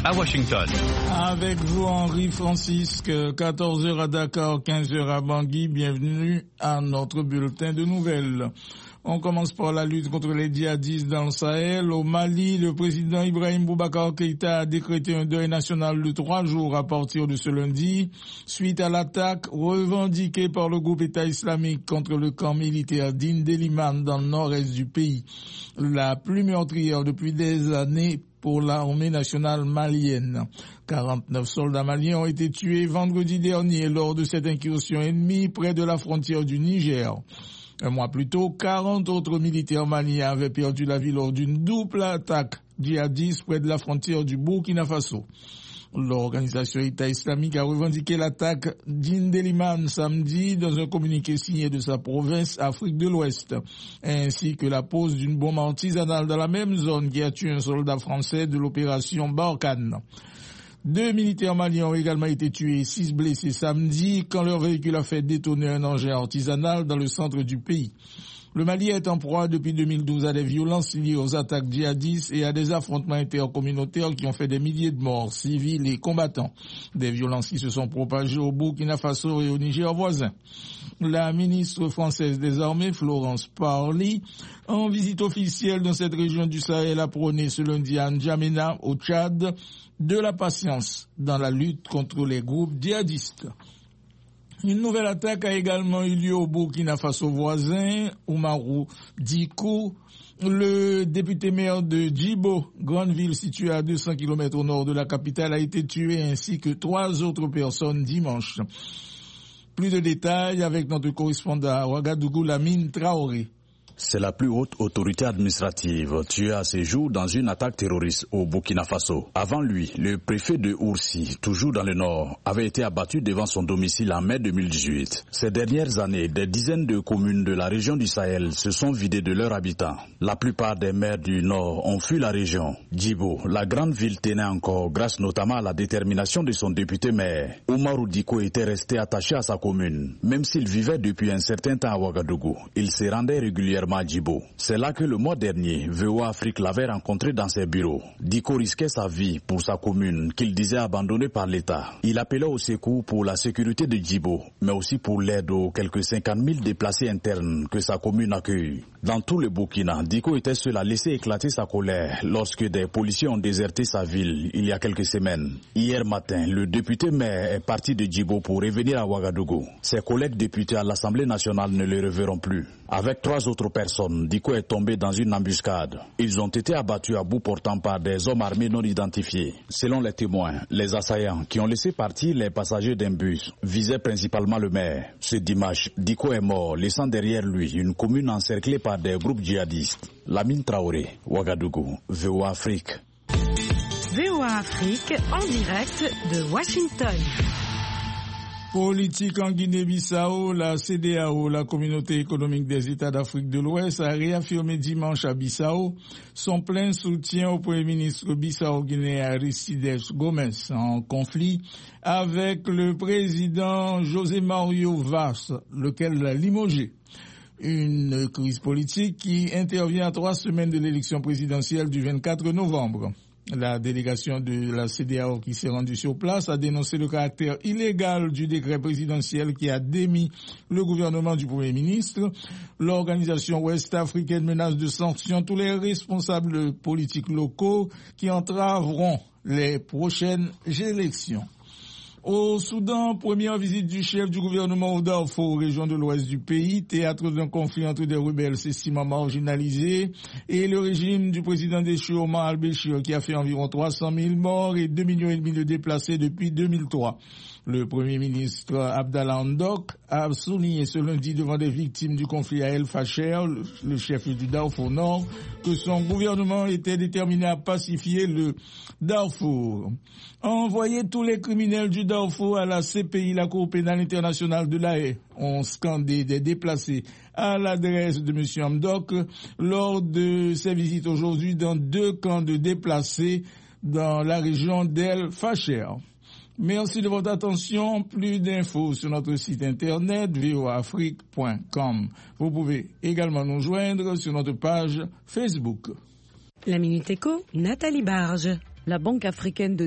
à Washington. Avec vous, Henri Francisque, 14h à Dakar, 15h à Bangui. Bienvenue à notre bulletin de nouvelles. On commence par la lutte contre les djihadistes dans le Sahel. Au Mali, le président Ibrahim Boubacar Keïta a décrété un deuil national de 3 jours à partir de ce lundi, suite à l'attaque revendiquée par le groupe État islamique contre le camp militaire d'Indeliman dans le nord-est du pays. La plus meurtrière depuis des années pour l'armée nationale malienne. 49 soldats maliens ont été tués vendredi dernier lors de cette incursion ennemie près de la frontière du Niger. Un mois plus tôt, 40 autres militaires maliens avaient perdu la vie lors d'une double attaque djihadiste près de la frontière du Burkina Faso. L'organisation État islamique a revendiqué l'attaque d'Indeliman samedi dans un communiqué signé de sa province Afrique de l'Ouest, ainsi que la pose d'une bombe artisanale dans la même zone qui a tué un soldat français de l'opération Barkhane. 2 militaires maliens ont également été tués et 6 blessés samedi quand leur véhicule a fait détonner un engin artisanal dans le centre du pays. Le Mali est en proie depuis 2012 à des violences liées aux attaques djihadistes et à des affrontements intercommunautaires qui ont fait des milliers de morts, civils et combattants. Des violences qui se sont propagées au Burkina Faso et au Niger voisin. La ministre française des Armées, Florence Parly, en visite officielle dans cette région du Sahel, a prôné ce lundi à N'Djamena, au Tchad, de la patience dans la lutte contre les groupes djihadistes. Une nouvelle attaque a également eu lieu au Burkina Faso voisin, Oumarou Diko. Le député maire de Djibo, grande ville située à 200 km au nord de la capitale, a été tué ainsi que 3 autres personnes dimanche. Plus de détails avec notre correspondant à Ouagadougou, Lamine Traoré. C'est la plus haute autorité administrative tuée à ce jour dans une attaque terroriste au Burkina Faso. Avant lui, le préfet de Oursi, toujours dans le nord, avait été abattu devant son domicile en mai 2018. Ces dernières années, des dizaines de communes de la région du Sahel se sont vidées de leurs habitants. La plupart des maires du nord ont fui la région. Djibo, la grande ville, tenait encore grâce notamment à la détermination de son député maire. Oumarou Diko était resté attaché à sa commune. Même s'il vivait depuis un certain temps à Ouagadougou, il se rendait régulièrement à Djibo. C'est là que le mois dernier, VOA Afrique l'avait rencontré dans ses bureaux. Diko risquait sa vie pour sa commune qu'il disait abandonnée par l'État. Il appelait au secours pour la sécurité de Djibo, mais aussi pour l'aide aux quelques 50 000 déplacés internes que sa commune accueille. Dans tout le Burkina, Diko était seul à laisser éclater sa colère lorsque des policiers ont déserté sa ville il y a quelques semaines. Hier matin, le député maire est parti de Djibo pour revenir à Ouagadougou. Ses collègues députés à l'Assemblée nationale ne le reverront plus. Avec 3 autres personnes, Diko est tombé dans une embuscade. Ils ont été abattus à bout portant par des hommes armés non identifiés. Selon les témoins, les assaillants qui ont laissé partir les passagers d'un bus visaient principalement le maire. Ce dimanche, Diko est mort, laissant derrière lui une commune encerclée par des groupes djihadistes. Lamine Traoré, Ouagadougou, VOA Afrique. VOA Afrique en direct de Washington. Politique en Guinée-Bissau, la CEDEAO, la Communauté économique des États d'Afrique de l'Ouest, a réaffirmé dimanche à Bissau son plein soutien au Premier ministre bissau-guinéen Aristides Gomes en conflit avec le président José Mario Vaz, lequel l'a limogé. Une crise politique qui intervient à 3 semaines de l'élection présidentielle du 24 novembre. La délégation de la CEDEAO qui s'est rendue sur place a dénoncé le caractère illégal du décret présidentiel qui a démis le gouvernement du Premier ministre. L'organisation ouest-africaine menace de sanctions tous les responsables politiques locaux qui entraveront les prochaines élections. Au Soudan, première visite du chef du gouvernement au Darfour, région de l'ouest du pays, théâtre d'un conflit entre des rebelles s'estimant marginalisés, et le régime du président déchu Omar al-Béchir qui a fait environ 300 000 morts et 2,5 millions de déplacés depuis 2003. Le Premier ministre Abdallah Hamdok a souligné ce lundi devant des victimes du conflit à El Fasher, le chef du Darfour Nord, que son gouvernement était déterminé à pacifier le Darfour. Envoyer tous les criminels du Darfour à la CPI, la Cour pénale internationale de La Haye, ont scandé des déplacés à l'adresse de M. Hamdok lors de ses visites aujourd'hui dans 2 camps de déplacés dans la région d'El Fasher. Merci de votre attention. Plus d'infos sur notre site internet voaafrique.com. Vous pouvez également nous joindre sur notre page Facebook. La Minute Éco, Nathalie Barge. La Banque africaine de